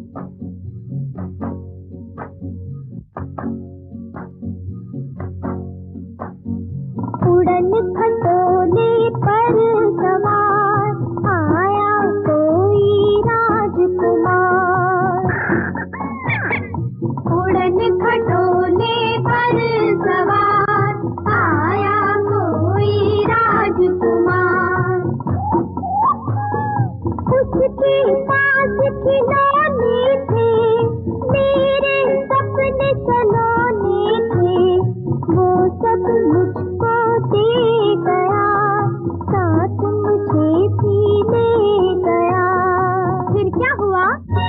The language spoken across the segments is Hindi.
उड़न खटोले पर सवार आया कोई राजकुमार। उड़न खटोले पर सवार आया कोई राजकुमार। उसके पास खिलौने थे, मेरे सपने सलोने थे, वो सब मुझको दे गया, साथ मुझे भी ले गया। फिर क्या हुआ?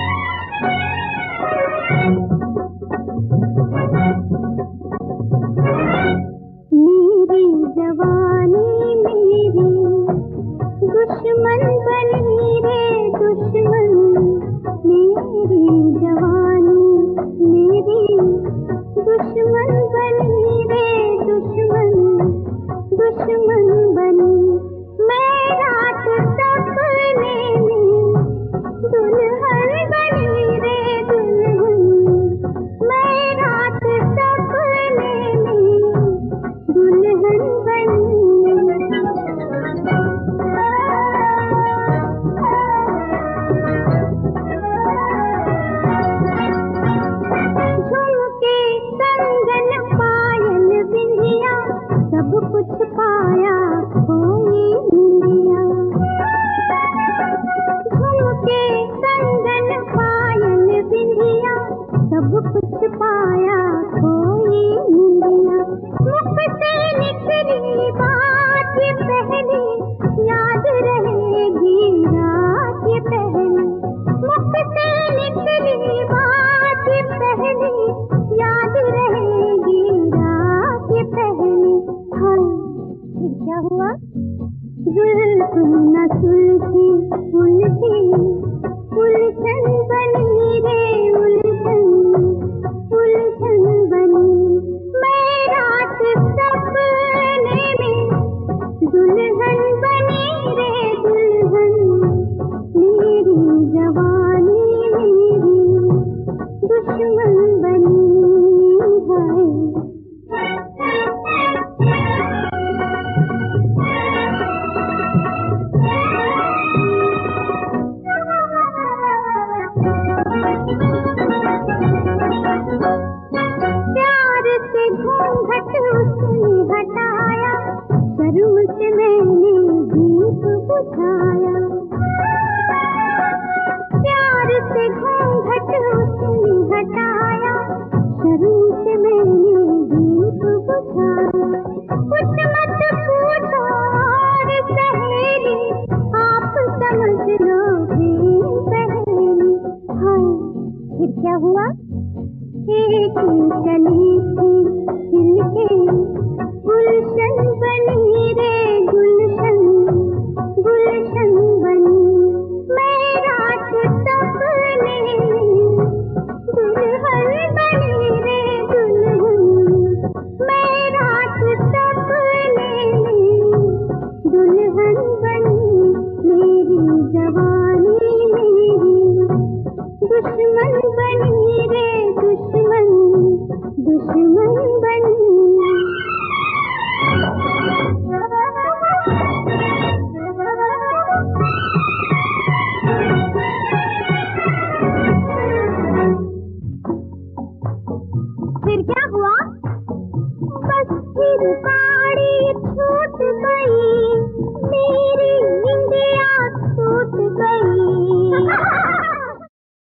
मेरी जवानी मेरी दुश्मन बनी रे दुश्मन, मेरी जवानी मेरी दुश्मन बनी रे दुश्मन, दुश्मन बनी। मैं रात सपने में दुल्हन बनी रे दुल्हन, मैं रात सपने में दुल्हन बनी। झुमके कंगन पायल बिंदिया सब कुछ पाया खोई इंदिया। झुमके कंगन पायल बिंदिया सब कुछ पाया खोई इंदिया। मुख से निकली बात ये पहली, याद रहेगी रात ये पहली। मुख से निकली बात ये पहली, याद रहेगी रात ये पहली। हाय ये क्या हुआ? जुल्फ न सुलझी उलझी, उलझन बनी रे उलझन, उलझन बनी। मैं रात सपने में दुल्हन बनी रे दुल्हन, मेरी जवानी मेरी दुश्मन बनी। हाय प्यार से घूंघट उसने हटाया, शर्म से मैंने दीप बुझाया। प्यार से घूंघट उसने हटाया, शर्म से मैंने दीप बुझाया। कुछ मत पूछो और सहेली, आप समझ लो प्रेम पहेली। हाय फिर क्या हुआ? एक चली थी खिल के गुलशन बनी रे गुलशन, गुलशन बनी। मैं रात सपने में दुल्हन बनी रे दुल्हन, मैं रात सपने में दुल्हन बनी। मेरी जवानी मेरी दुश्मन बनी रे दुश्मन, दुश्मन बनी। फिर क्या हुआ? बस फिर